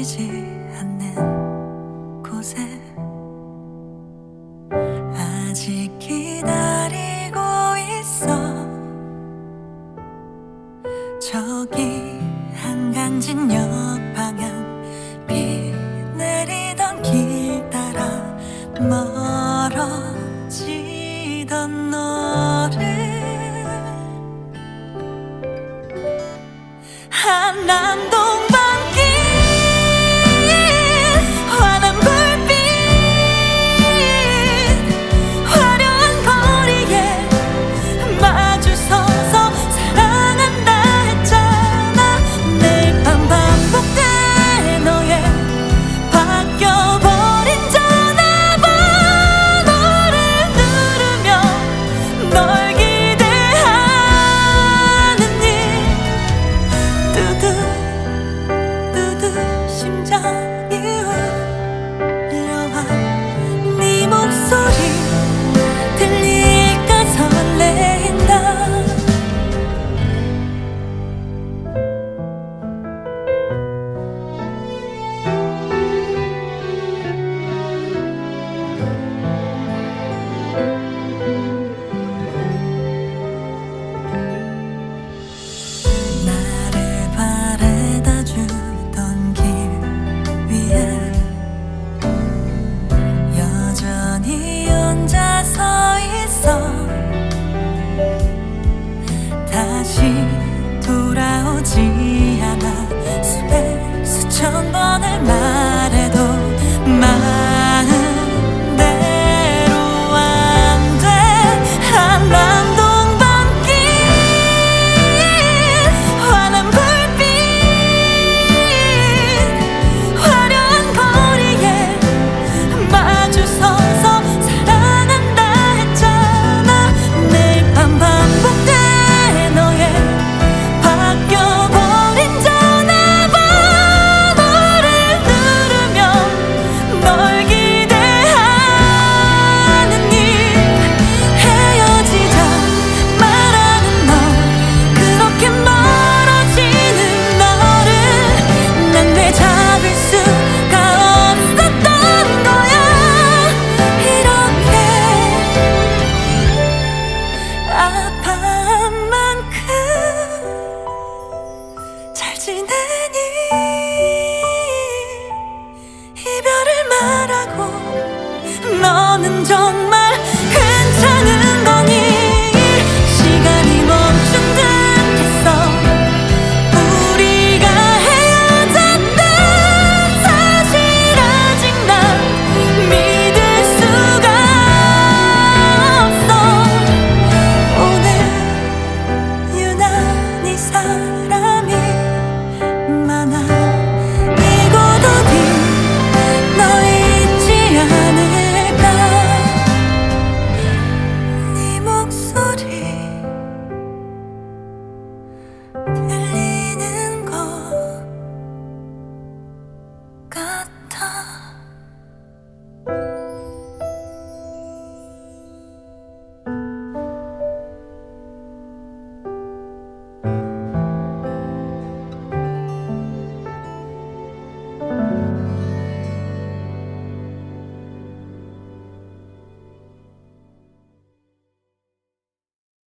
보이지 않는 곳에 아직 기다리고 있어. 저기 한강진역 방향 비 내리던 길 따라 멀어지던 너를 한남동 밤길 환한 불빛 화려한 거리에 마주 서서 사랑한다 했잖아. 매일 밤 반복돼 너의 바뀌어버린 전화번호를 누르며 널 기대하는 일 두두 심장이 울려와. 네 목소리 들릴까 설레인다. 나를 바래다 주던 길 위에 여전히 혼자 서 있어. 다시 돌아오지 않아 수천 번을 말